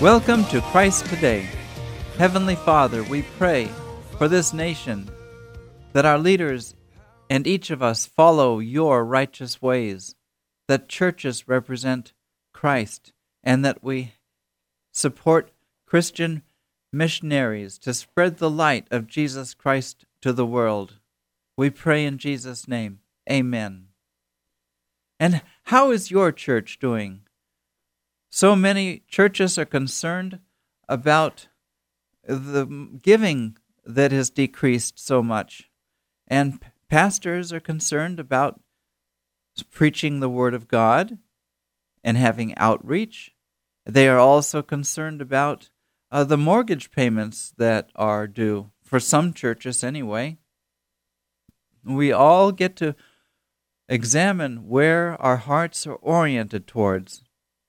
Welcome to Christ Today. Heavenly Father, we pray for this nation, that our leaders and each of us follow your righteous ways, that churches represent Christ, and that we support Christian missionaries to spread the light of Jesus Christ to the world. We pray in Jesus' name. Amen. And how is your church doing? So many churches are concerned about the giving that has decreased so much. And pastors are concerned about preaching the Word of God and having outreach. They are also concerned about the mortgage payments that are due, for some churches anyway. We all get to examine where our hearts are oriented towards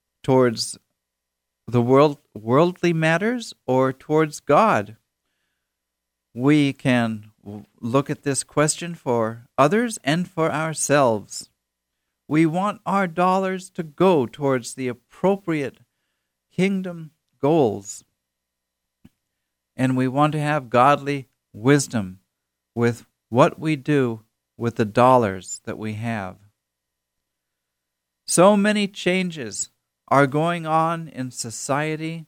the worldly matters or towards God. We can look at this question for others and for ourselves. We want our dollars to go towards the appropriate kingdom goals. And we want to have godly wisdom with what we do with the dollars that we have. So many changes are going on in society,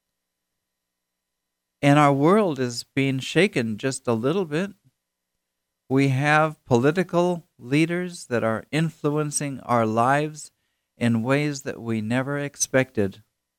and our world is being shaken just a little bit. We have political leaders that are influencing our lives in ways that we never expected.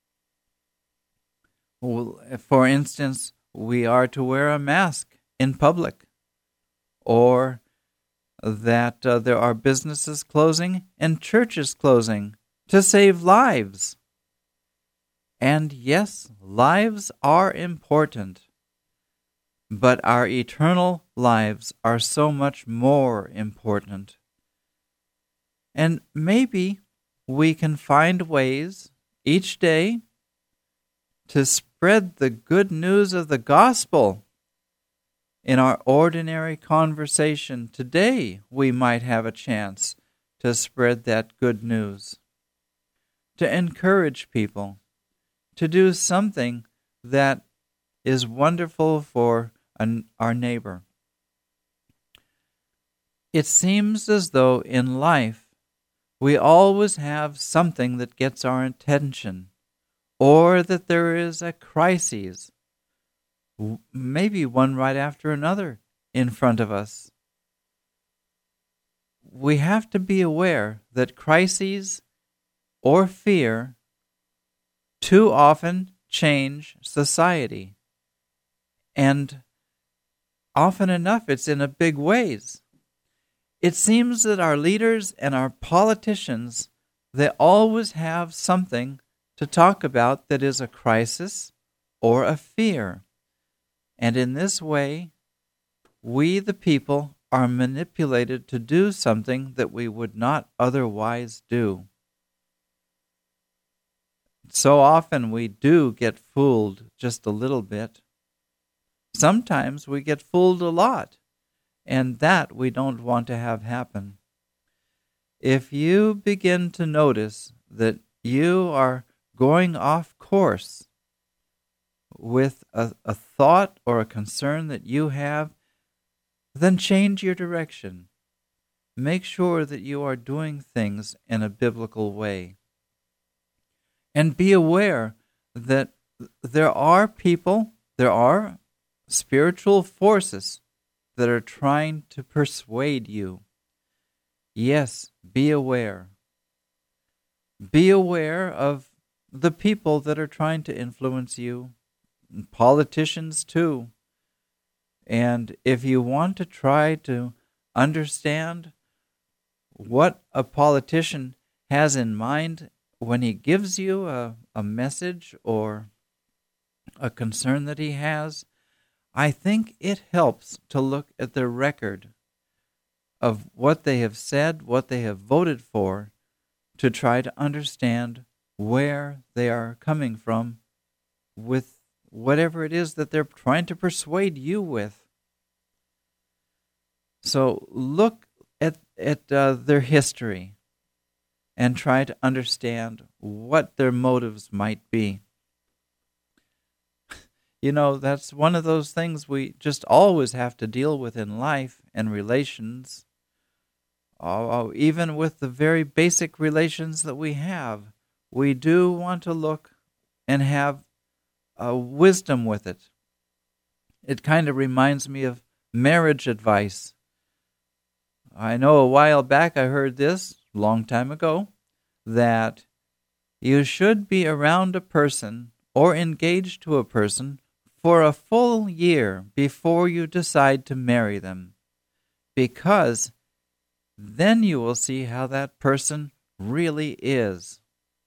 For instance, we are to wear a mask in public, or that there are businesses closing and churches closing to save lives. And yes, lives are important, but our eternal lives are so much more important. And maybe we can find ways each day to spread the good news of the gospel. In our ordinary conversation today, we might have a chance to spread that good news, to encourage people, to do something that is wonderful for our neighbor. It seems as though in life we always have something that gets our attention, or that there is a crisis, maybe one right after another, in front of us. We have to be aware that crises or fear too often change society. And often enough, it's in a big ways. It seems that our leaders and our politicians, they always have something to talk about that is a crisis or a fear. And in this way, we, the people, are manipulated to do something that we would not otherwise do. So often we do get fooled just a little bit. Sometimes we get fooled a lot, and that we don't want to have happen. If you begin to notice that you are going off course with a thought or a concern that you have, then change your direction. Make sure that you are doing things in a biblical way. And be aware that there are people, there are spiritual forces that are trying to persuade you. Yes, be aware. Be aware of the people that are trying to influence you, politicians too. And if you want to try to understand what a politician has in mind when he gives you a message or a concern that he has, I think it helps to look at the record of what they have said, what they have voted for, to try to understand where they are coming from with whatever it is that they're trying to persuade you with. So look at their history and try to understand what their motives might be. That's one of those things we just always have to deal with in life and relations. Even with the very basic relations that we have, we do want to look and have wisdom with it. It kind of reminds me of marriage advice. I know a while back I heard this, a long time ago, that you should be around a person or engaged to a person for a full year before you decide to marry them, because then you will see how that person really is.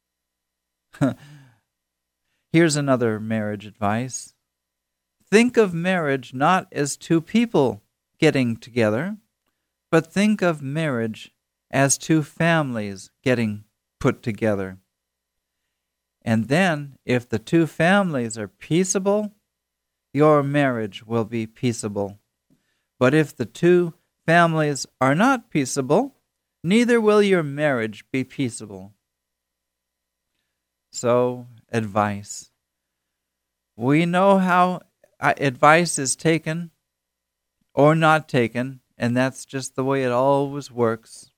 Here's another marriage advice. Think of marriage not as two people getting together, but think of marriage as two families getting put together. And then, if the two families are peaceable, your marriage will be peaceable. But if the two families are not peaceable, neither will your marriage be peaceable. So, advice. We know how advice is taken or not taken, and that's just the way it always works.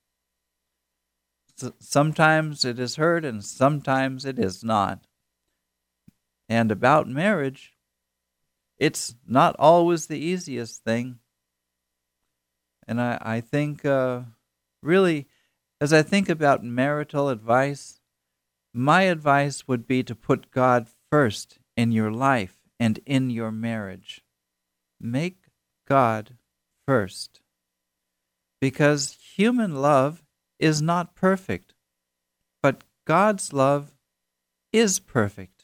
Sometimes it is heard and sometimes it is not. And about marriage, it's not always the easiest thing. And I think, really, as I think about marital advice, my advice would be to put God first in your life and in your marriage. Make God first. Because human love is not perfect, but God's love is perfect.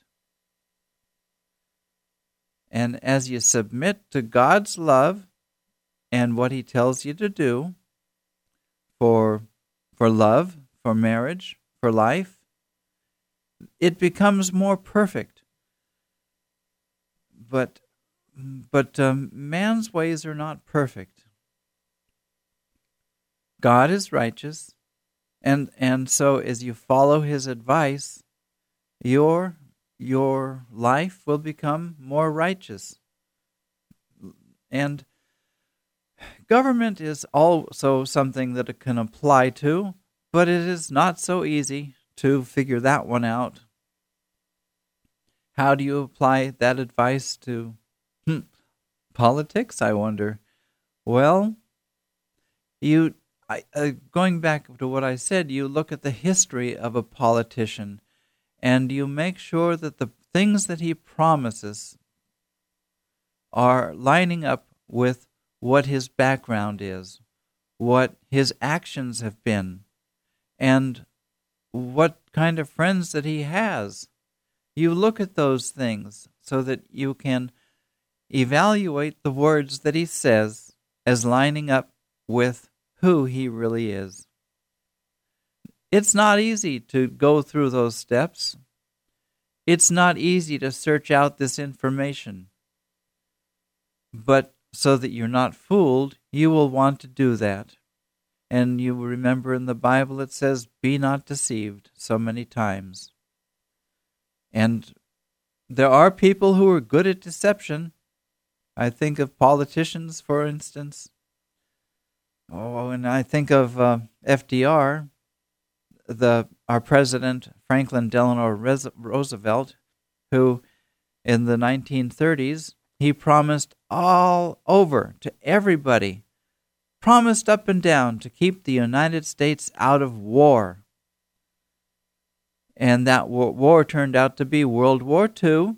And as you submit to God's love and what He tells you to do for love, for marriage, for life, it becomes more perfect. But man's ways are not perfect. God is righteous, and so as you follow His advice, your life will become more righteous. And government is also something that it can apply to, but it is not so easy to figure that one out. How do you apply that advice to politics, I wonder? Well, going back to what I said, you look at the history of a politician and you make sure that the things that he promises are lining up with what his background is, what his actions have been, and what kind of friends that he has. You look at those things so that you can evaluate the words that he says as lining up with who he really is. It's not easy to go through those steps. It's not easy to search out this information. But so that you're not fooled, you will want to do that. And you remember in the Bible it says, "Be not deceived," so many times. And there are people who are good at deception. I think of politicians, for instance. And I think of FDR, our president, Franklin Delano Roosevelt, who in the 1930s, he promised all over to everybody, promised up and down to keep the United States out of war. And that war turned out to be World War II.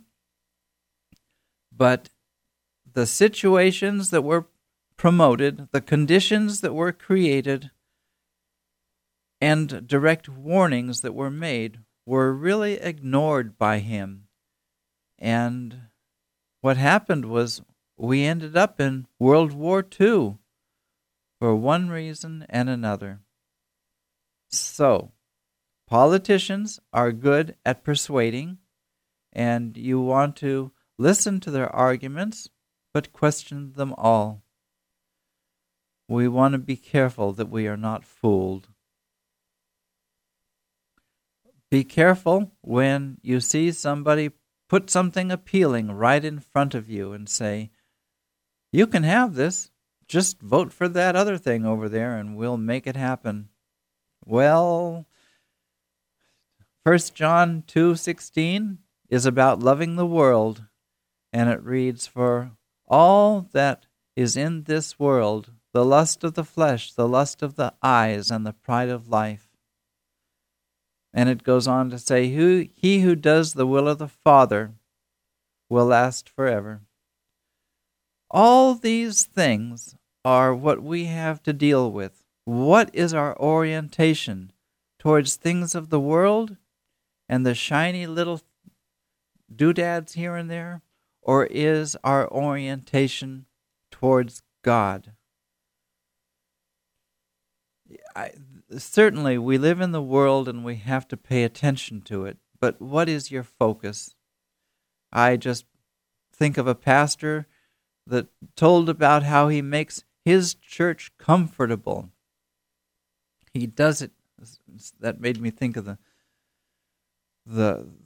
But the situations that were promoted, the conditions that were created, and direct warnings that were made were really ignored by him. And what happened was we ended up in World War II for one reason and another. So, politicians are good at persuading, and you want to listen to their arguments, but question them all. We want to be careful that we are not fooled. Be careful when you see somebody put something appealing right in front of you and say, you can have this, just vote for that other thing over there and we'll make it happen. Well, 1 John 2:16 is about loving the world, and it reads, for all that is in this world, the lust of the flesh, the lust of the eyes, and the pride of life. And it goes on to say, he who does the will of the Father will last forever. All these things are what we have to deal with. What is our orientation towards things of the world and the shiny little doodads here and there? Or is our orientation towards God? Certainly, we live in the world and we have to pay attention to it. But what is your focus? I just think of a pastor that told about how he makes his church comfortable. He does it. That made me think of the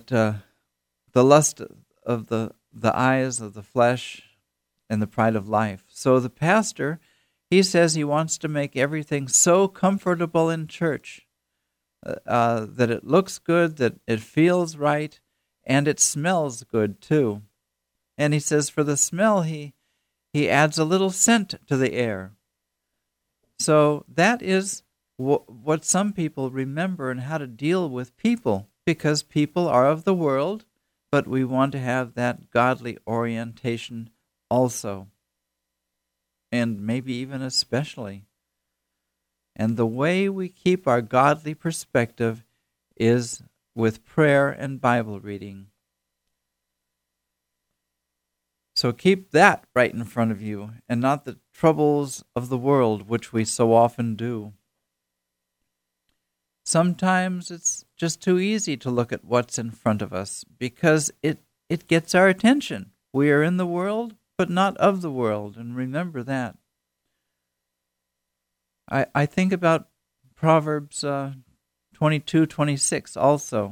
lust of the eyes, of the flesh, and the pride of life. So the pastor, he says he wants to make everything so comfortable in church that it looks good, that it feels right, and it smells good too. And he says for the smell, he adds a little scent to the air. So that is what some people remember and how to deal with people, because people are of the world, but we want to have that godly orientation also, and maybe even especially. And the way we keep our godly perspective is with prayer and Bible reading. So keep that right in front of you, and not the troubles of the world, which we so often do. Sometimes it's just too easy to look at what's in front of us because it gets our attention. We are in the world, but not of the world, and remember that. I think about Proverbs 22:26 also.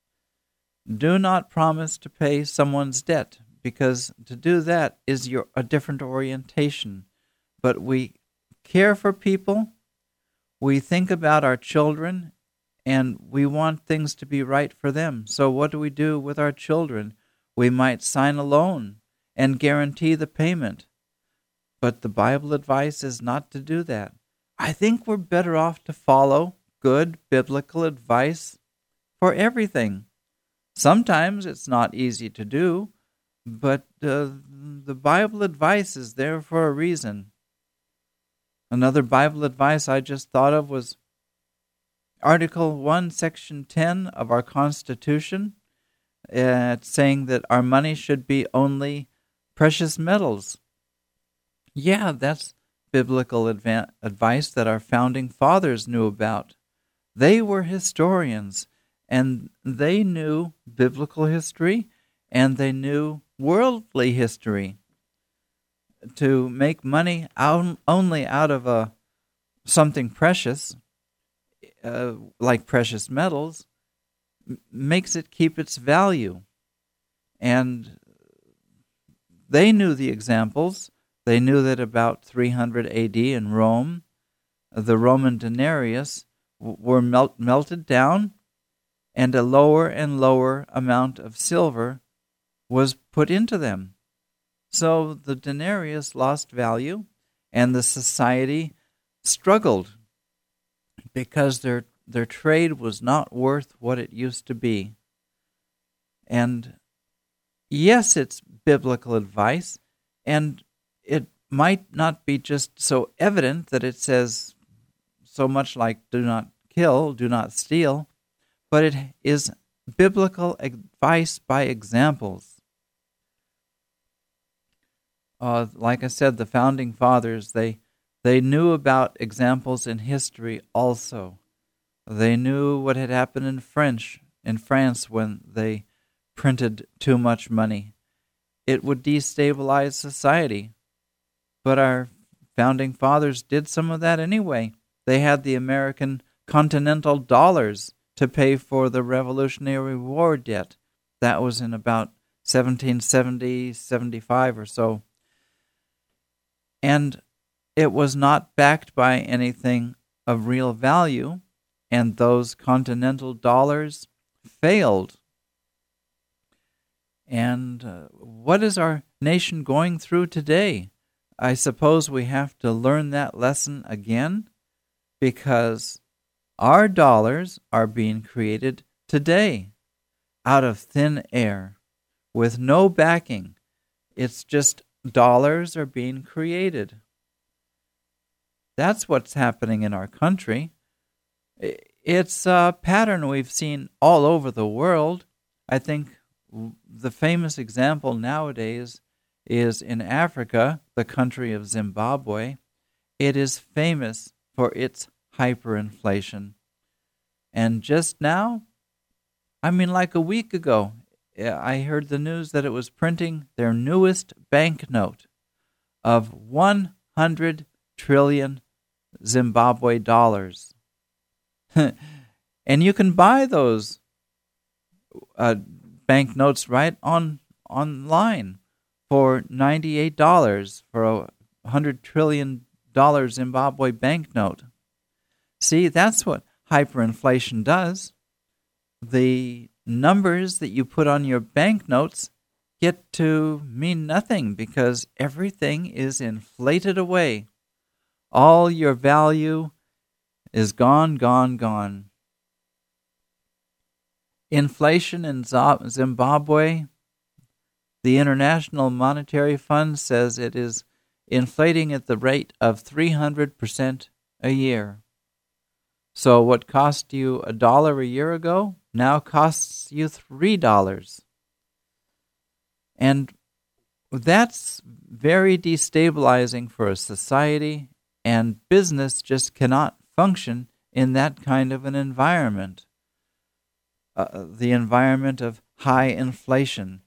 Do not promise to pay someone's debt, because to do that is a different orientation. But we care for people, we think about our children, and we want things to be right for them. So what do we do with our children? We might sign a loan and guarantee the payment. But the Bible advice is not to do that. I think we're better off to follow good biblical advice for everything. Sometimes it's not easy to do, but the Bible advice is there for a reason. Another Bible advice I just thought of was Article 1, Section 10 of our Constitution. It's saying that our money should be only precious metals. Yeah, that's biblical advice that our founding fathers knew about. They were historians, and they knew biblical history, and they knew worldly history. To make money only out of something precious, like precious metals, makes it keep its value. And they knew the examples. They knew that about 300 AD in Rome, the Roman denarius were melted down, and a lower and lower amount of silver was put into them. So the denarius lost value, and the society struggled because their trade was not worth what it used to be. And yes, it's biblical advice, and it might not be just so evident that it says so much like do not kill, do not steal, but it is biblical advice by examples. Like I said, the founding fathers, they knew about examples in history also. They knew what had happened in France when they printed too much money. It would destabilize society. But our founding fathers did some of that anyway. They had the American Continental dollars to pay for the Revolutionary War debt. That was in about 1770, 75 or so. And it was not backed by anything of real value, and those continental dollars failed. And what is our nation going through today? I suppose we have to learn that lesson again, because our dollars are being created today out of thin air with no backing. It's just dollars are being created. That's what's happening in our country. It's a pattern we've seen all over the world. I think the famous example nowadays is in Africa, the country of Zimbabwe. It is famous for its hyperinflation. And just now, like a week ago, I heard the news that it was printing their newest banknote of 100 trillion Zimbabwe dollars. And you can buy those banknotes right online for $98 for a $100 trillion Zimbabwe banknote. See, that's what hyperinflation does. The numbers that you put on your banknotes get to mean nothing because everything is inflated away. All your value is gone, gone, gone. Inflation in Zimbabwe, the International Monetary Fund says it is inflating at the rate of 300% a year. So what cost you $1 a year ago now costs you $3. And that's very destabilizing for a society, and business just cannot function in that kind of an environment. The environment of high inflation.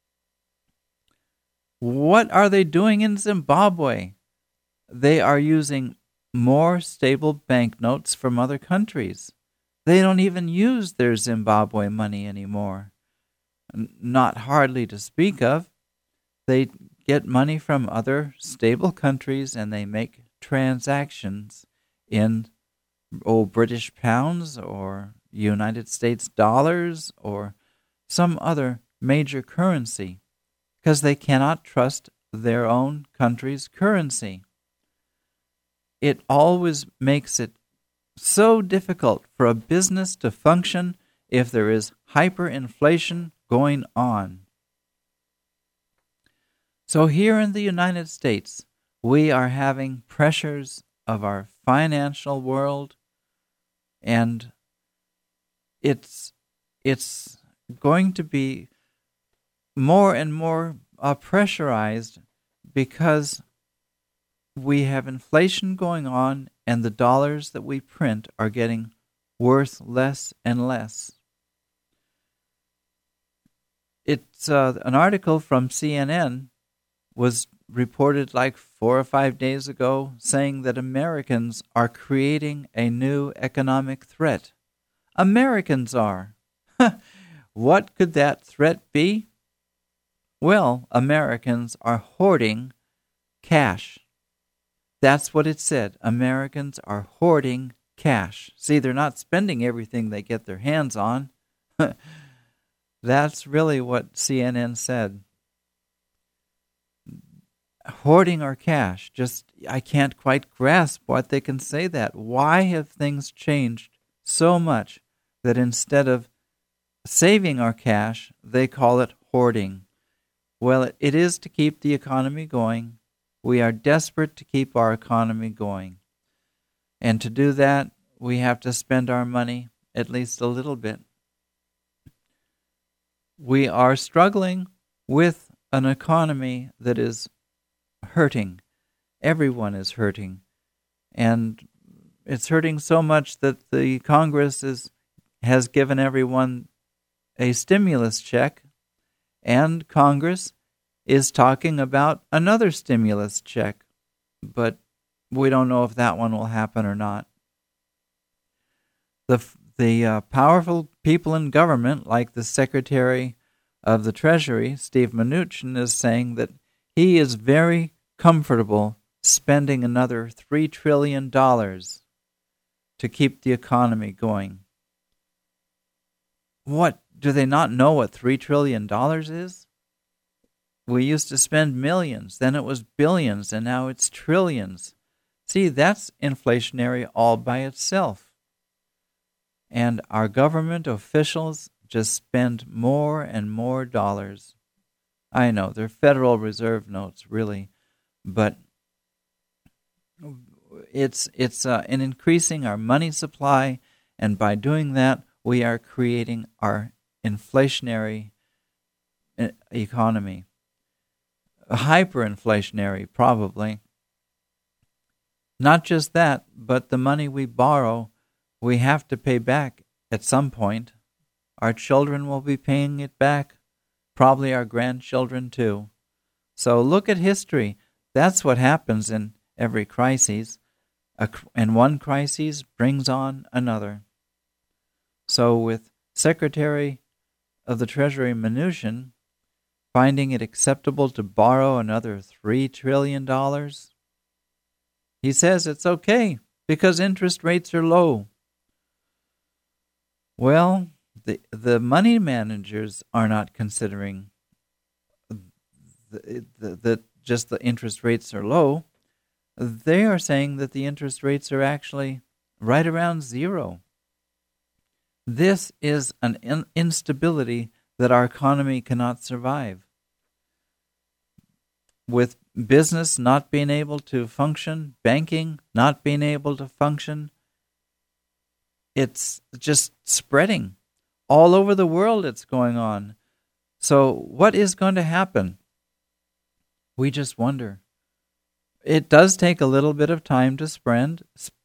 What are they doing in Zimbabwe? They are using more stable banknotes from other countries. They don't even use their Zimbabwe money anymore. Not hardly to speak of. They get money from other stable countries and they make transactions in British pounds or United States dollars or some other major currency because they cannot trust their own country's currency. It always makes it so difficult for a business to function if there is hyperinflation going on. So here in the United States, we are having pressures of our financial world, and it's going to be more and more pressurized because we have inflation going on and the dollars that we print are getting worth less and less. It's an article from CNN was reported like 4 or 5 days ago saying that Americans are creating a new economic threat. Americans are. What could that threat be? Well, Americans are hoarding cash. That's what it said. Americans are hoarding cash. See, they're not spending everything they get their hands on. That's really what CNN said. Hoarding our cash. I can't quite grasp what they can say that. Why have things changed so much that instead of saving our cash, they call it hoarding? Well, it is to keep the economy going. We are desperate to keep our economy going. And to do that, we have to spend our money at least a little bit. We are struggling with an economy that is hurting. Everyone is hurting. And it's hurting so much that the Congress has given everyone a stimulus check, and Congress is talking about another stimulus check, but we don't know if that one will happen or not. The powerful people in government, like the Secretary of the Treasury, Steve Mnuchin, is saying that he is very comfortable spending another $3 trillion to keep the economy going. What? Do they not know what $3 trillion is? We used to spend millions, then it was billions, and now it's trillions. See, that's inflationary all by itself. And our government officials just spend more and more dollars. I know, they're Federal Reserve notes, really, but it's in increasing our money supply, and by doing that, we are creating our inflationary economy. Hyperinflationary, probably. Not just that, but the money we borrow, we have to pay back at some point. Our children will be paying it back, probably our grandchildren too. So look at history. That's what happens in every crisis. And one crisis brings on another. So with Secretary of the Treasury Mnuchin finding it acceptable to borrow another $3 trillion, he says it's okay because interest rates are low. Well, the money managers are not considering that just the interest rates are low. They are saying that the interest rates are actually right around zero. This is an instability that our economy cannot survive. With business not being able to function, banking not being able to function, it's just spreading. All over the world it's going on. So what is going to happen? We just wonder. It does take a little bit of time to spread.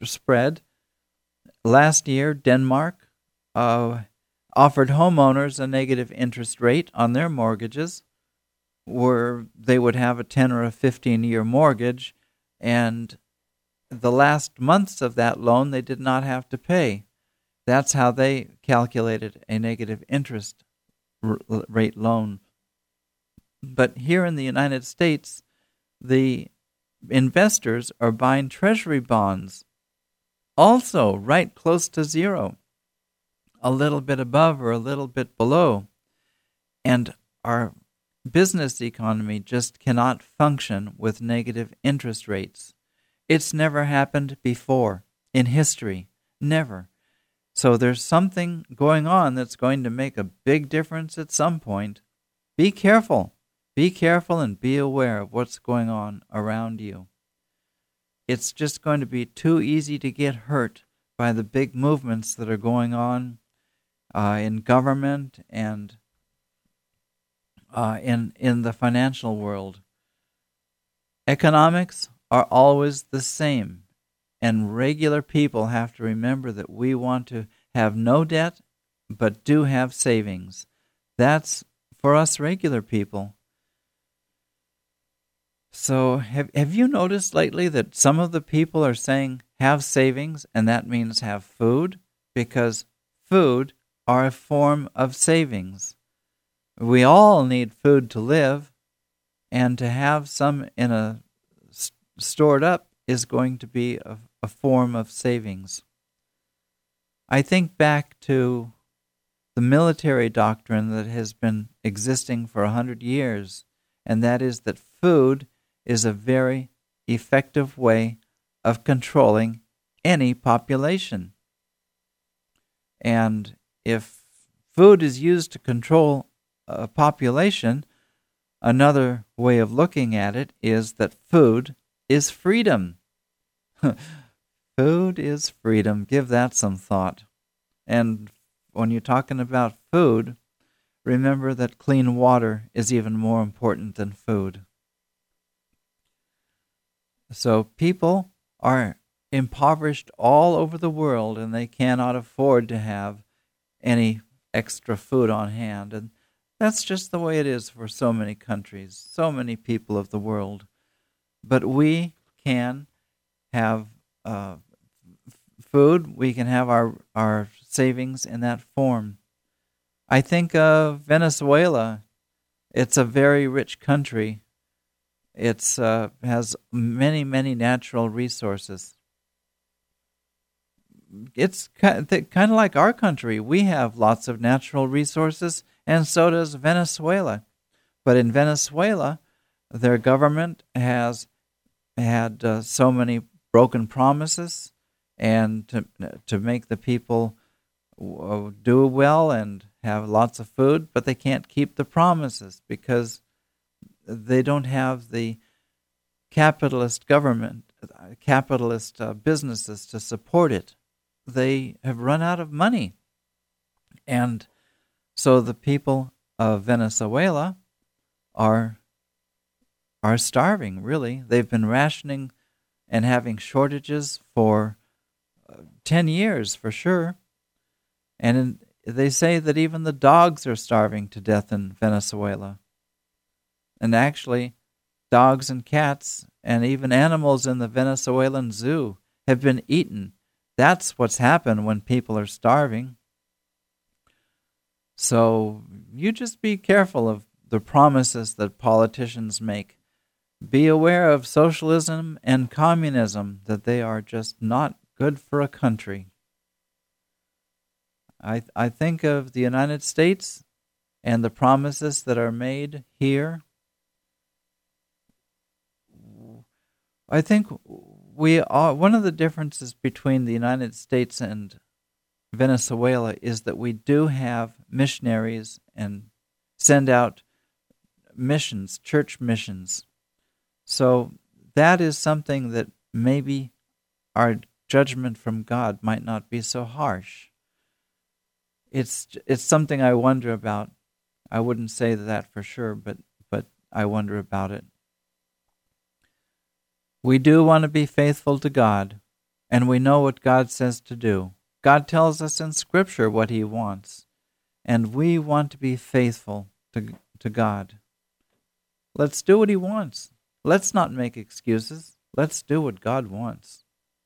Last year, Denmark offered homeowners a negative interest rate on their mortgages, where they would have a 10 or a 15-year mortgage, and the last months of that loan they did not have to pay. That's how they calculated a negative interest rate loan. But here in the United States, the investors are buying treasury bonds, also right close to zero, a little bit above or a little bit below. And our business economy just cannot function with negative interest rates. It's never happened before in history. Never. So there's something going on that's going to make a big difference at some point. Be careful. Be careful and be aware of what's going on around you. It's just going to be too easy to get hurt by the big movements that are going on in government and in the financial world. Economics are always the same, and regular people have to remember that we want to have no debt, but do have savings. That's for us regular people. So have you noticed lately that some of the people are saying have savings, and that means have food? Because food are a form of savings. We all need food to live, and to have some in a stored up is going to be a form of savings. I think back to the military doctrine that has been existing for 100 years, and that is that food is a very effective way of controlling any population. And if food is used to control a population, another way of looking at it is that food is freedom. Food is freedom. Give that some thought. And when you're talking about food, remember that clean water is even more important than food. So people are impoverished all over the world, and they cannot afford to have any extra food on hand. And that's just the way it is for so many countries, so many people of the world. But we can have food, we can have our savings in that form. I think of Venezuela It's a very rich country. It's has many, many natural resources. It's kind of like our country. We have lots of natural resources, and so does Venezuela. But in Venezuela, their government has had so many broken promises, and to make the people do well and have lots of food, but they can't keep the promises because they don't have the capitalist government, capitalist businesses to support it. They have run out of money. And so the people of Venezuela are starving, really. They've been rationing and having shortages for 10 years for sure. And they say that even the dogs are starving to death in Venezuela. And actually, dogs and cats and even animals in the Venezuelan zoo have been eaten. That's what's happened when people are starving. So you just be careful of the promises that politicians make. Be aware of socialism and communism, that they are just not good for a country. I think of the United States and the promises that are made here. I think one of the differences between the United States and Venezuela is that we do have missionaries and send out missions, church missions. So that is something that maybe our judgment from God might not be so harsh. It's something I wonder about. I wouldn't say that for sure, but I wonder about it. We do want to be faithful to God, and we know what God says to do. God tells us in Scripture what He wants, and we want to be faithful to God. Let's do what He wants. Let's not make excuses. Let's do what God wants.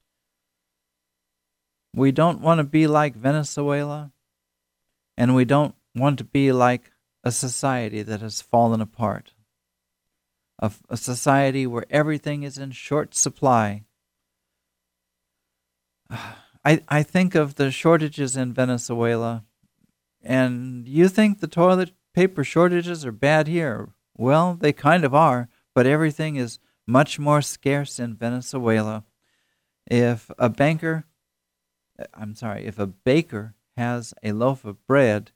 We don't want to be like Venezuela, and we don't want to be like a society that has fallen apart. A society where everything is in short supply. I think of the shortages in Venezuela, and you think the toilet paper shortages are bad here. Well, they kind of are, but everything is much more scarce in Venezuela. If a baker has a loaf of bread,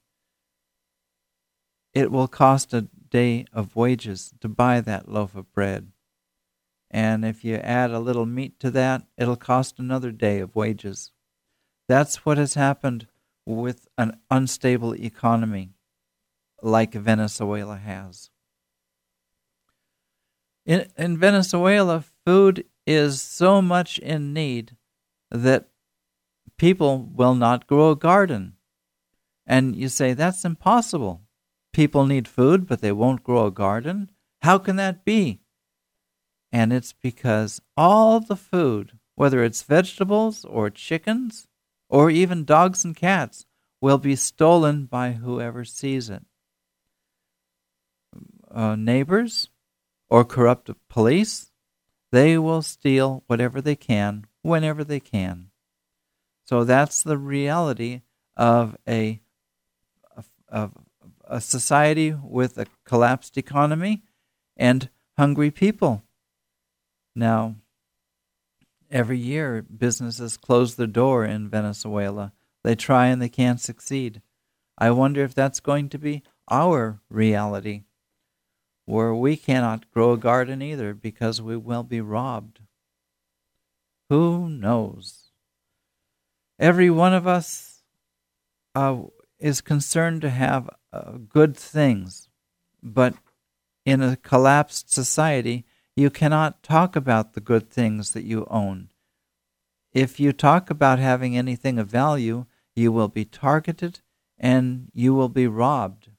it will cost a day of wages to buy that loaf of bread. And if you add a little meat to that, it'll cost another day of wages. That's what has happened with an unstable economy like Venezuela has. In Venezuela, food is so much in need that people will not grow a garden. And you say, that's impossible. People need food, but they won't grow a garden? How can that be? And it's because all the food, whether it's vegetables or chickens or even dogs and cats, will be stolen by whoever sees it. Neighbors or corrupt police, they will steal whatever they can, whenever they can. So that's the reality of a society with a collapsed economy and hungry people. Now, every year businesses close their door in Venezuela. They try and they can't succeed. I wonder if that's going to be our reality, where we cannot grow a garden either because we will be robbed. Who knows? Every one of us is concerned to have good things, but in a collapsed society, you cannot talk about the good things that you own. If you talk about having anything of value, you will be targeted and you will be robbed.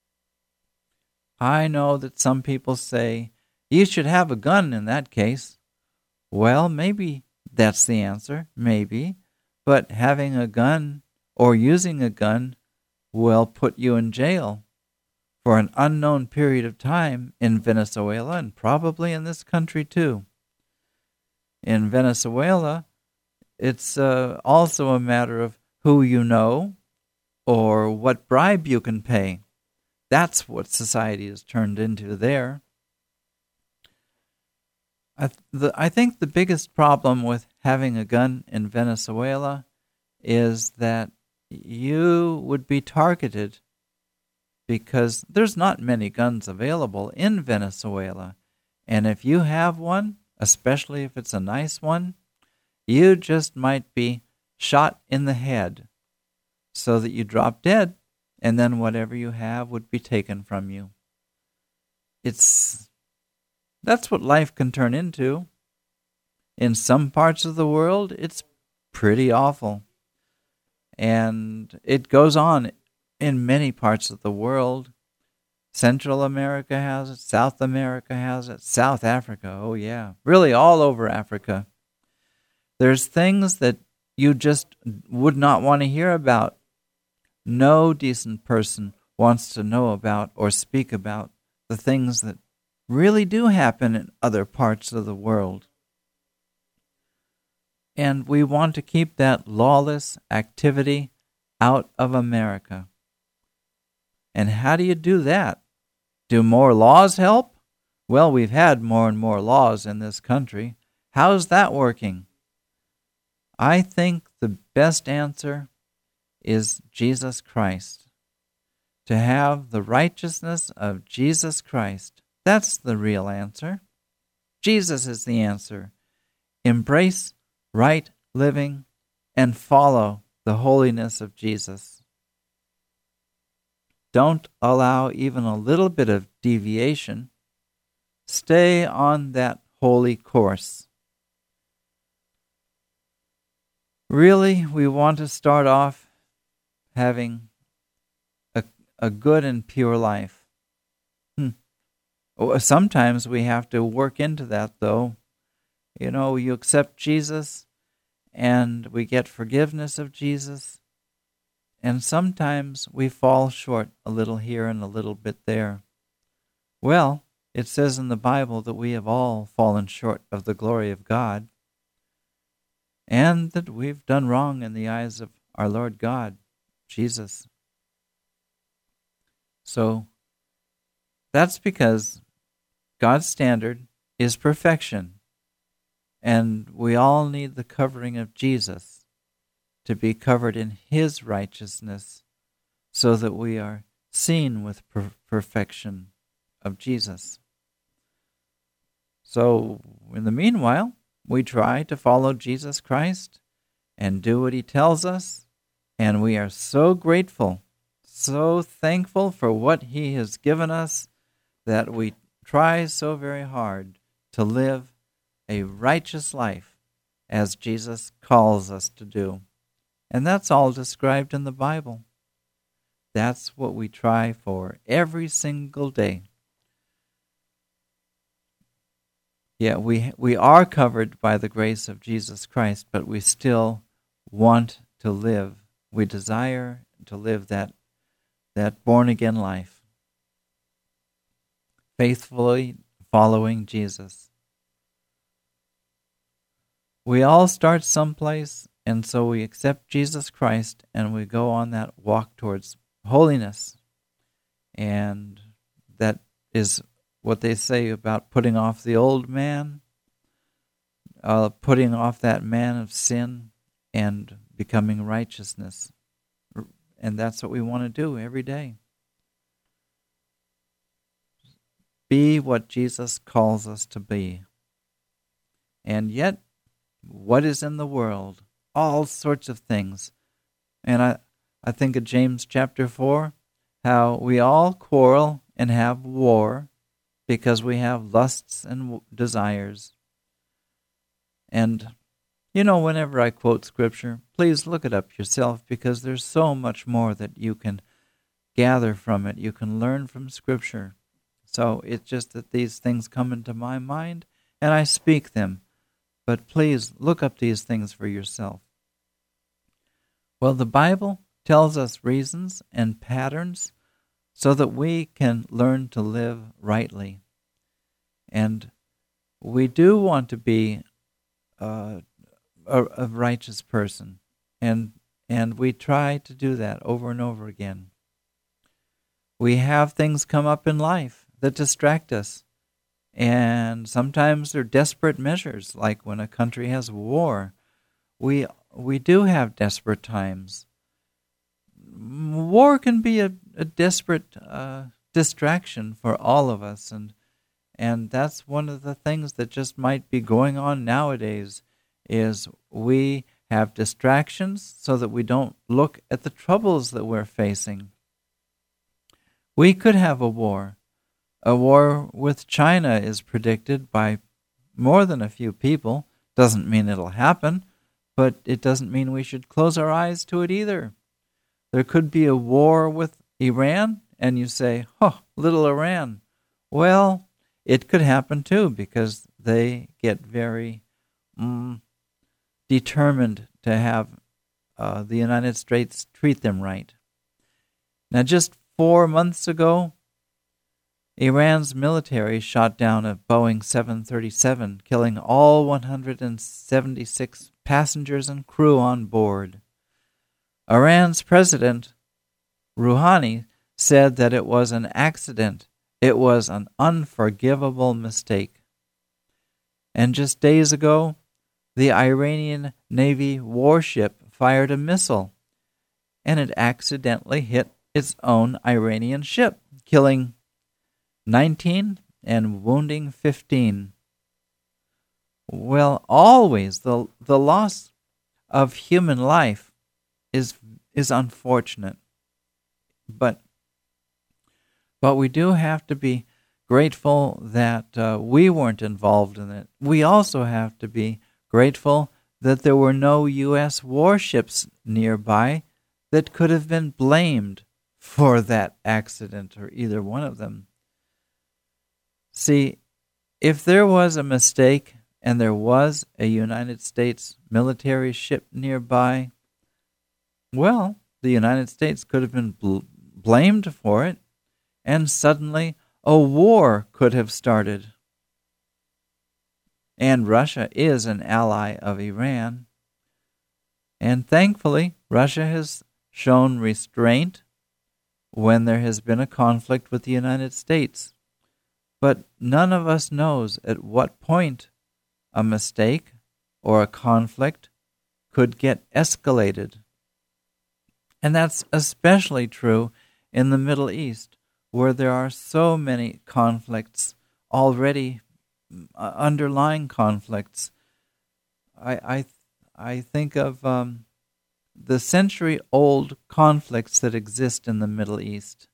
I know that some people say, you should have a gun in that case. Well, maybe that's the answer, maybe. But having a gun or using a gun will put you in jail for an unknown period of time in Venezuela and probably in this country too. In Venezuela, it's also a matter of who you know or what bribe you can pay. That's what society has turned into there. I think the biggest problem with having a gun in Venezuela is that you would be targeted because there's not many guns available in Venezuela. And if you have one, especially if it's a nice one, you just might be shot in the head so that you drop dead, and then whatever you have would be taken from you. That's what life can turn into. In some parts of the world, it's pretty awful. And it goes on in many parts of the world. Central America has it, South America has it, South Africa, oh yeah, really all over Africa. There's things that you just would not want to hear about. No decent person wants to know about or speak about the things that really do happen in other parts of the world. And we want to keep that lawless activity out of America. And how do you do that? Do more laws help? Well, we've had more and more laws in this country. How's that working? I think the best answer is Jesus Christ. To have the righteousness of Jesus Christ. That's the real answer. Jesus is the answer. Embrace right living and follow the holiness of Jesus. Don't allow even a little bit of deviation. Stay on that holy course. Really, we want to start off having a good and pure life. Sometimes we have to work into that, though. You know, you accept Jesus, and we get forgiveness of Jesus, and sometimes we fall short a little here and a little bit there. Well, it says in the Bible that we have all fallen short of the glory of God, and that we've done wrong in the eyes of our Lord God, Jesus. So, that's because God's standard is perfection, and we all need the covering of Jesus to be covered in His righteousness so that we are seen with perfection of Jesus. So, in the meanwhile, we try to follow Jesus Christ and do what He tells us, and we are so grateful, so thankful for what He has given us that we try so very hard to live a righteous life as Jesus calls us to do. And that's all described in the Bible. That's what we try for every single day. Yeah, we are covered by the grace of Jesus Christ, but we still want to live. We desire to live that born-again life, faithfully following Jesus. We all start someplace, and so we accept Jesus Christ, and we go on that walk towards holiness. And that is what they say about putting off the old man, putting off that man of sin, and becoming righteousness. And that's what we want to do every day. Be what Jesus calls us to be. And yet, what is in the world? All sorts of things. And I think of James chapter 4, how we all quarrel and have war because we have lusts and desires. And, you know, whenever I quote Scripture, please look it up yourself, because there's so much more that you can gather from it. You can learn from Scripture. So it's just that these things come into my mind, and I speak them. But please look up these things for yourself. Well, the Bible tells us reasons and patterns so that we can learn to live rightly. And we do want to be a righteous person, and we try to do that over and over again. We have things come up in life that distract us, and sometimes they're desperate measures, like when a country has war. We do have desperate times. War can be a desperate distraction for all of us, and that's one of the things that just might be going on nowadays, is we have distractions so that we don't look at the troubles that we're facing. We could have a war. A war with China is predicted by more than a few people. Doesn't mean it'll happen, but it doesn't mean we should close our eyes to it either. There could be a war with Iran, and you say, oh, little Iran. Well, it could happen too, because they get very determined to have the United States treat them right. Now, just 4 months ago, Iran's military shot down a Boeing 737, killing all 176 passengers and crew on board. Iran's president, Rouhani, said that it was an accident. It was an unforgivable mistake. And just days ago, the Iranian Navy warship fired a missile, and it accidentally hit its own Iranian ship, killing 19 and wounding 15. Well, always the loss of human life is unfortunate, but we do have to be grateful that we weren't involved in it. We also have to be grateful that there were no U.S. warships nearby that could have been blamed for that accident, or either one of them. See, if there was a mistake and there was a United States military ship nearby, well, the United States could have been blamed for it, and suddenly a war could have started. And Russia is an ally of Iran. And thankfully, Russia has shown restraint when there has been a conflict with the United States. But none of us knows at what point a mistake or a conflict could get escalated. And that's especially true in the Middle East, where there are so many conflicts already, underlying conflicts. I think of the century-old conflicts that exist in the Middle East.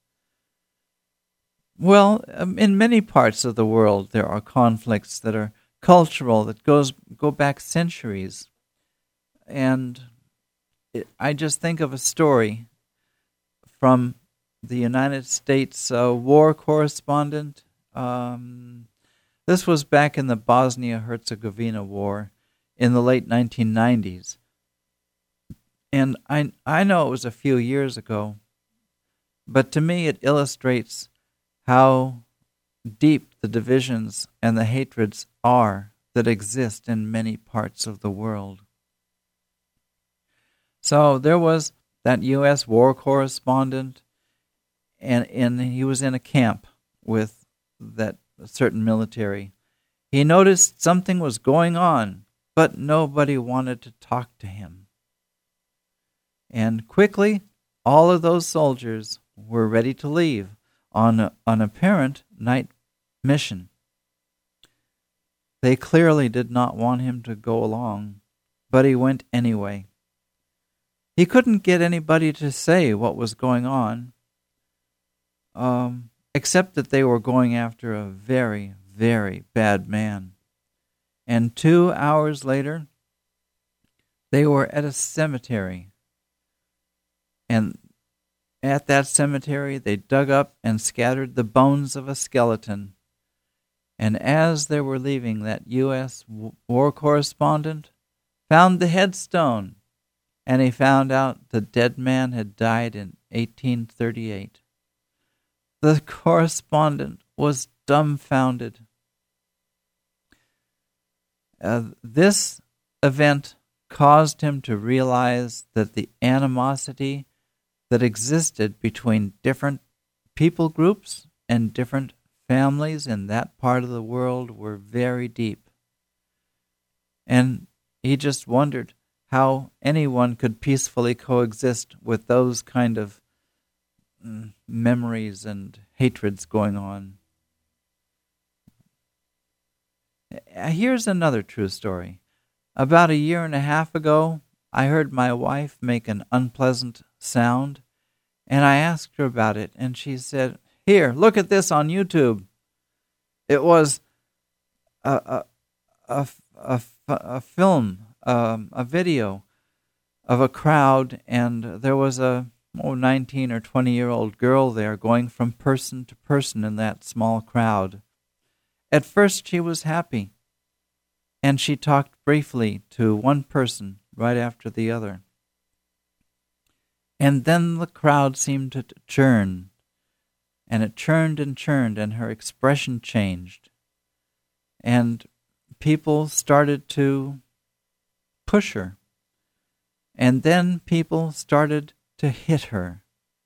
Well, in many parts of the world, there are conflicts that are cultural, that go back centuries. And I just think of a story from the United States war correspondent. This was back in the Bosnia-Herzegovina war in the late 1990s. And I know it was a few years ago, but to me it illustrates how deep the divisions and the hatreds are that exist in many parts of the world. So there was that U.S. war correspondent, and he was in a camp with that certain military. He noticed something was going on, but nobody wanted to talk to him. And quickly, all of those soldiers were ready to leave on an apparent night mission. They clearly did not want him to go along, but he went anyway. He couldn't get anybody to say what was going on, except that they were going after a very, very bad man. And 2 hours later, they were at a cemetery. And at that cemetery, they dug up and scattered the bones of a skeleton. And as they were leaving, that U.S. war correspondent found the headstone, and he found out the dead man had died in 1838. The correspondent was dumbfounded. This event caused him to realize that the animosity that existed between different people groups and different families in that part of the world were very deep. And he just wondered how anyone could peacefully coexist with those kind of memories and hatreds going on. Here's another true story. About a year and a half ago, I heard my wife make an unpleasant sound, and I asked her about it, and she said, "Here, look at this on YouTube." It was a film, a video of a crowd, and there was a 19 or 20-year-old girl there going from person to person in that small crowd. At first she was happy, and she talked briefly to one person right after the other. And then the crowd seemed to churn, and it churned and churned, and her expression changed. And people started to push her. And then people started to hit her.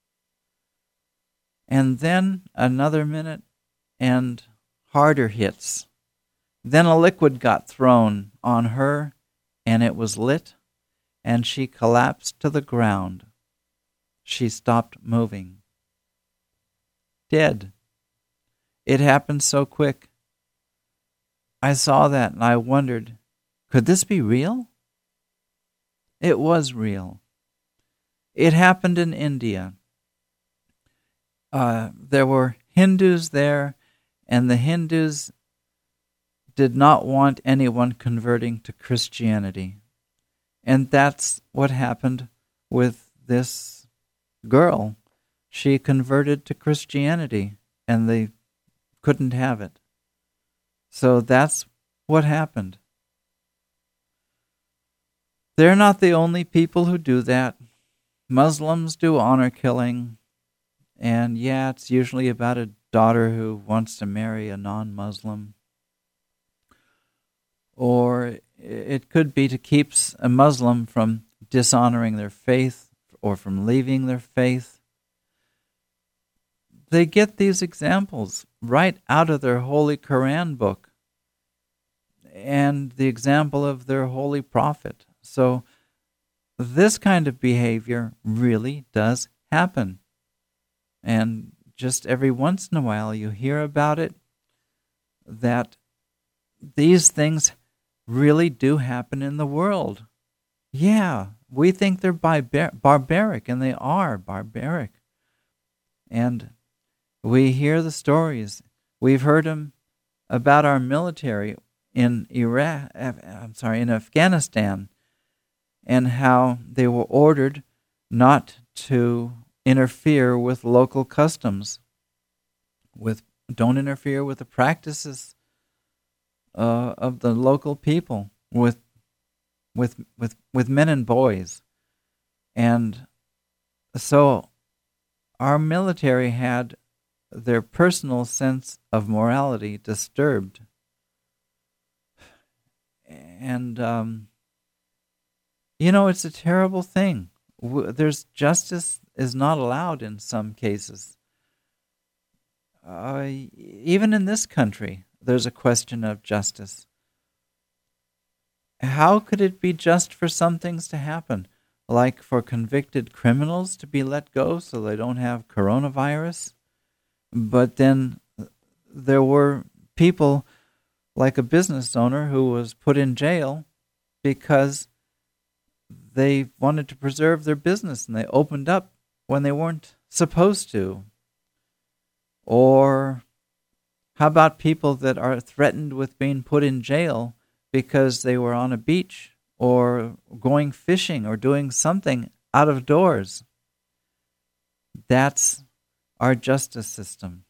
And then another minute, and harder hits. Then a liquid got thrown on her, and it was lit, and she collapsed to the ground. She stopped moving. Dead. It happened so quick. I saw that and I wondered, could this be real? It was real. It happened in India. There were Hindus there, and the Hindus did not want anyone converting to Christianity. And that's what happened with this girl. She converted to Christianity, and they couldn't have it. So that's what happened. They're not the only people who do that. Muslims do honor killing, and yeah, it's usually about a daughter who wants to marry a non-Muslim. Or it could be to keep a Muslim from dishonoring their faith or from leaving their faith. They get these examples right out of their Holy Quran book and the example of their holy prophet. So this kind of behavior really does happen. And just every once in a while you hear about it, that these things really do happen in the world. Yeah, we think they're barbaric, and they are barbaric. And we hear the stories. We've heard them about our military in in Afghanistan, and how they were ordered not to interfere with local customs. Don't interfere with the practices of the local people, with men and boys. And so our military had their personal sense of morality disturbed. And it's a terrible thing. There's justice is not allowed in some cases. Even in this country, there's a question of justice. How could it be just for some things to happen, like for convicted criminals to be let go so they don't have coronavirus? But then there were people, like a business owner who was put in jail because they wanted to preserve their business and they opened up when they weren't supposed to. Or how about people that are threatened with being put in jail because they were on a beach or going fishing or doing something out of doors? That's our justice system.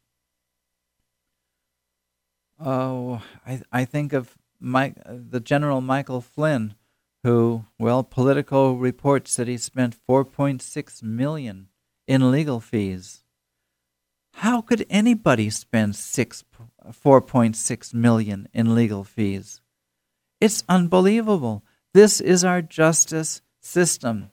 Oh, I think of the General Michael Flynn, who, Politico reports that he spent $4.6 million in legal fees. How could anybody spend 4.6 million in legal fees? It's unbelievable. This is our justice system.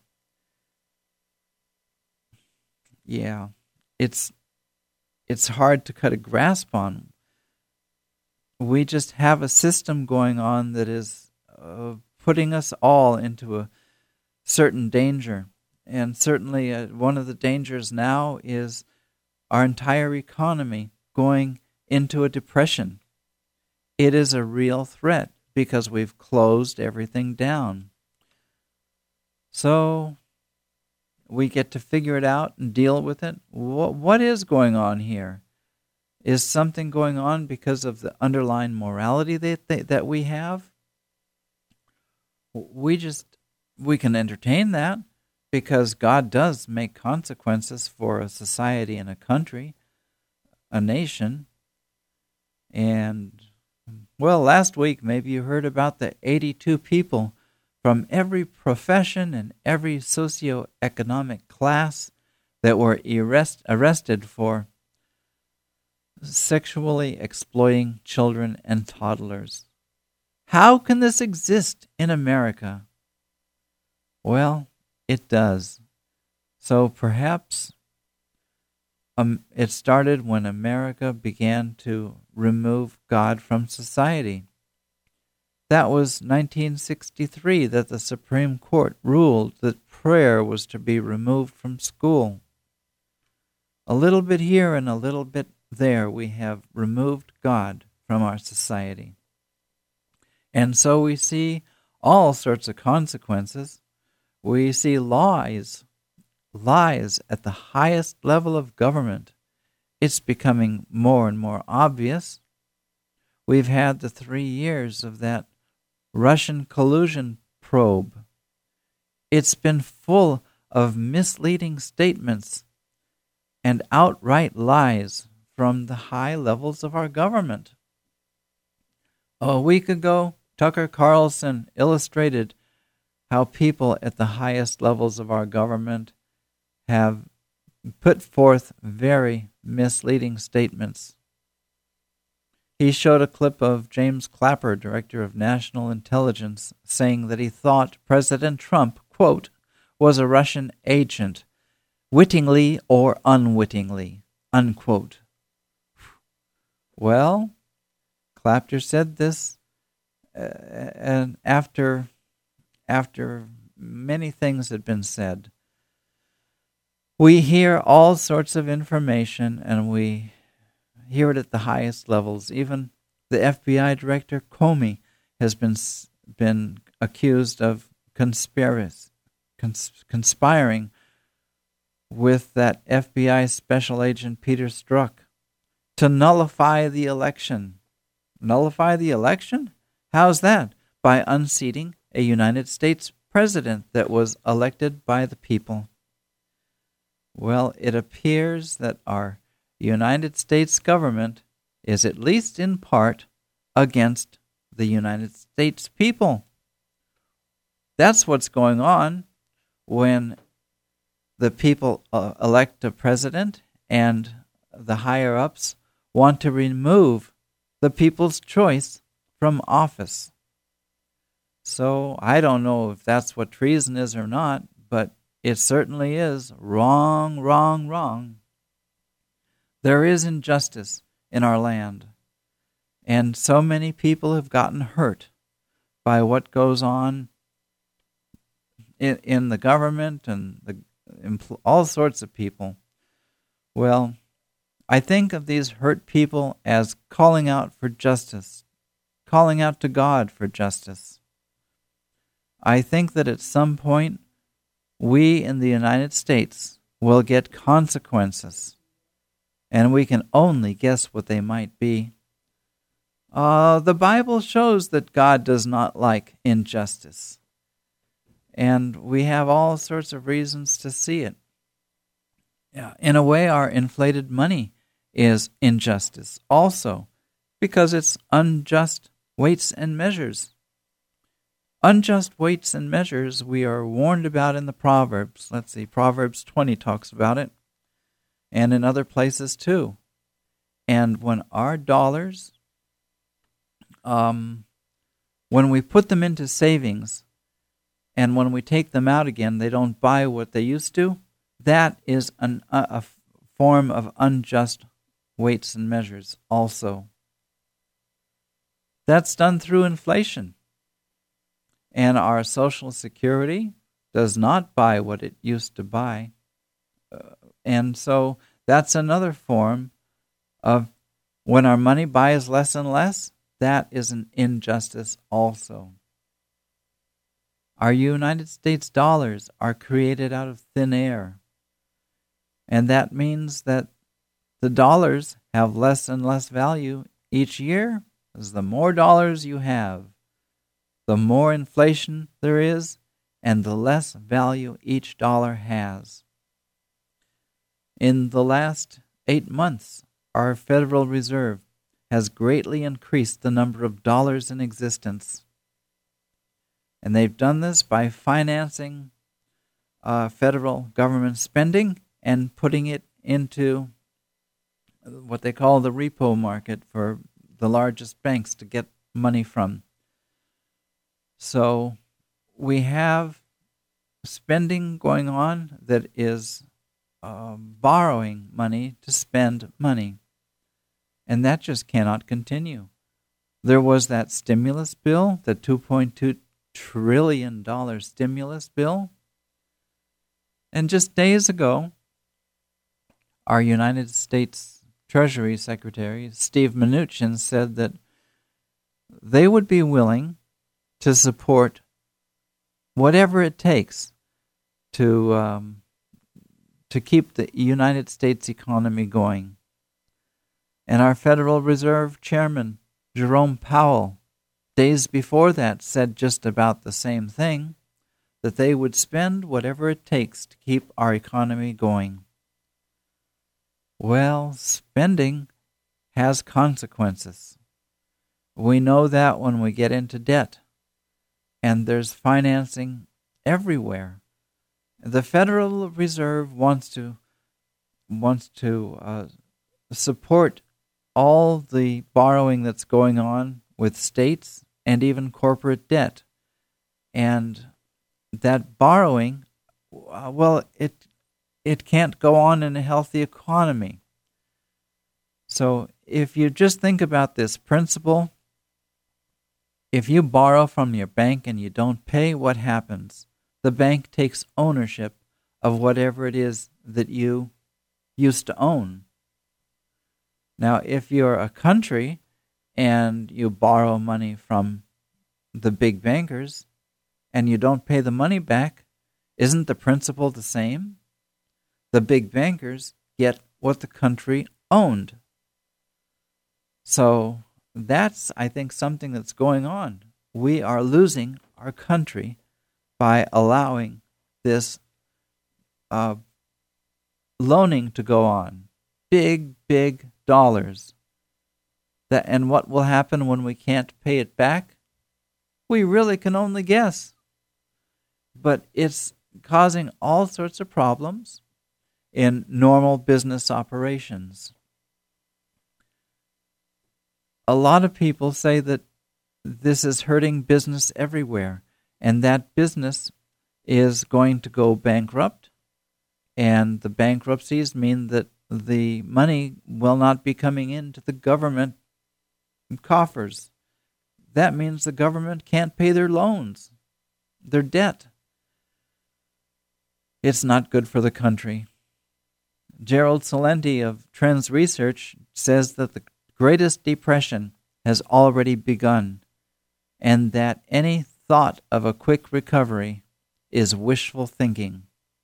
Yeah, it's hard to cut a grasp on. We just have a system going on that is putting us all into a certain danger. And certainly one of the dangers now is our entire economy going into a depression. It is a real threat because we've closed everything down. So we get to figure it out and deal with it. What is going on here? Is something going on because of the underlying morality that we have? We can entertain that because God does make consequences for a society and a country, a nation. And, well, last week maybe you heard about the 82 people from every profession and every socioeconomic class that were arrested for sexually exploiting children and toddlers. How can this exist in America? Well, it does. So perhaps it started when America began to remove God from society. That was 1963 that the Supreme Court ruled that prayer was to be removed from school. A little bit here and a little bit there, we have removed God from our society. And so we see all sorts of consequences. We see lies at the highest level of government. It's becoming more and more obvious. We've had the 3 years of that Russian collusion probe. It's been full of misleading statements and outright lies from the high levels of our government. A week ago, Tucker Carlson illustrated how people at the highest levels of our government have put forth very misleading statements. He showed a clip of James Clapper, Director of National Intelligence, saying that he thought President Trump, quote, was a Russian agent, wittingly or unwittingly, unquote. Well, Clapper said this and after many things had been said. We hear all sorts of information, and we hear it at the highest levels. Even the FBI Director Comey has been accused of conspiring with that FBI Special Agent Peter Strzok to nullify the election. Nullify the election? How's that? By unseating a United States president that was elected by the people. Well, it appears that our United States government is at least in part against the United States people. That's what's going on when the people elect a president and the higher-ups want to remove the people's choice from office. So I don't know if that's what treason is or not, but it certainly is wrong, wrong, wrong. There is injustice in our land, and so many people have gotten hurt by what goes on in the government and all sorts of people. Well, I think of these hurt people as calling out for justice, calling out to God for justice. I think that at some point, we in the United States will get consequences, and we can only guess what they might be. The Bible shows that God does not like injustice, and we have all sorts of reasons to see it. In a way, our inflated money is injustice also, because it's unjust weights and measures. Unjust weights and measures we are warned about in the Proverbs. Let's see, Proverbs 20 talks about it. and in other places too. And when our dollars, when we put them into savings, and when we take them out again, they don't buy what they used to, that is a form of unjust weights and measures also. That's done through inflation. And our Social Security does not buy what it used to buy. And so that's another form of when our money buys less and less, that is an injustice also. Our United States dollars are created out of thin air. And that means that the dollars have less and less value each year, as the more dollars you have, the more inflation there is, and the less value each dollar has. In the last 8 months, our Federal Reserve has greatly increased the number of dollars in existence. And they've done this by financing federal government spending and putting it into what they call the repo market for the largest banks to get money from. So we have spending going on that is borrowing money to spend money. And that just cannot continue. There was that stimulus bill, the $2.2 trillion stimulus bill. And just days ago, our United States Treasury Secretary, Steve Mnuchin, said that they would be willing to support whatever it takes to keep the United States economy going. And our Federal Reserve Chairman, Jerome Powell, days before that said just about the same thing, that they would spend whatever it takes to keep our economy going. Well, spending has consequences. We know that when we get into debt, and there's financing everywhere. The Federal Reserve wants to support all the borrowing that's going on with states and even corporate debt. And that borrowing, it can't go on in a healthy economy. So if you just think about this principle, if you borrow from your bank and you don't pay, what happens? The bank takes ownership of whatever it is that you used to own. Now, if you're a country and you borrow money from the big bankers and you don't pay the money back, isn't the principle the same? The big bankers get what the country owned. So that's, I think, something that's going on. We are losing our country by allowing this loaning to go on. Big dollars. And what will happen when we can't pay it back? We really can only guess. But it's causing all sorts of problems in normal business operations. A lot of people say that this is hurting business everywhere, and that business is going to go bankrupt, and the bankruptcies mean that the money will not be coming into the government coffers. That means the government can't pay their loans, their debt. It's not good for the country. Gerald Celente of Trends Research says that the Greatest Depression has already begun, and that any thought of a quick recovery is wishful thinking.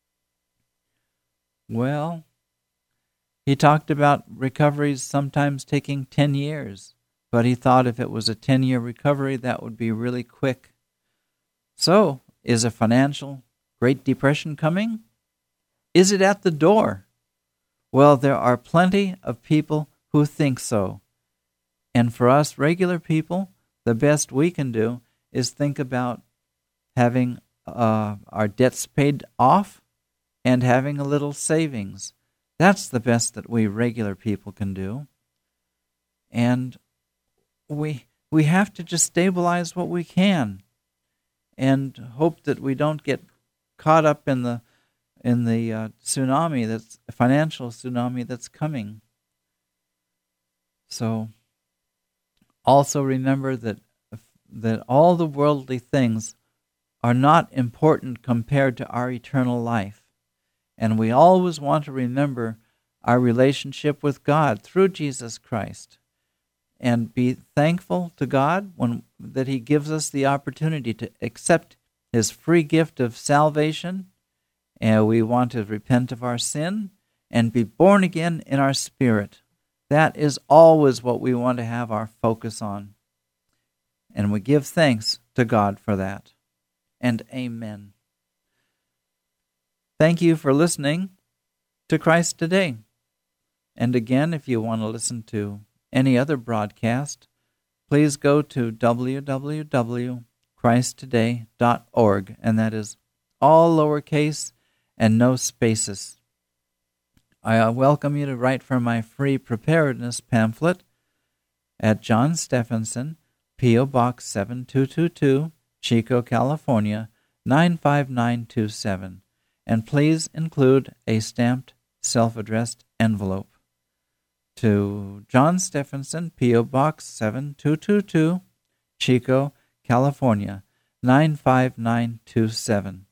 Well, he talked about recoveries sometimes taking 10 years, but he thought if it was a 10-year recovery, that would be really quick. So, is a financial Great Depression coming? Is it at the door? Well, there are plenty of people who think so. And for us regular people, the best we can do is think about having our debts paid off and having a little savings. That's the best that we regular people can do. And we have to just stabilize what we can and hope that we don't get caught up in the tsunami, that's financial tsunami that's coming. So also remember that all the worldly things are not important compared to our eternal life. And we always want to remember our relationship with God through Jesus Christ, and be thankful to God that He gives us the opportunity to accept His free gift of salvation. And we want to repent of our sin and be born again in our spirit. That is always what we want to have our focus on. And we give thanks to God for that. And amen. Thank you for listening to Christ Today. And again, if you want to listen to any other broadcast, please go to www.christtoday.org, and that is all lowercase and no spaces. I welcome you to write for my free preparedness pamphlet at John Stephenson, P.O. Box 7222, Chico, California, 95927. And please include a stamped, self-addressed envelope. To John Stephenson, P.O. Box 7222, Chico, California, 95927.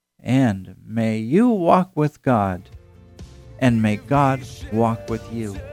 And may you walk with God, and may God walk with you.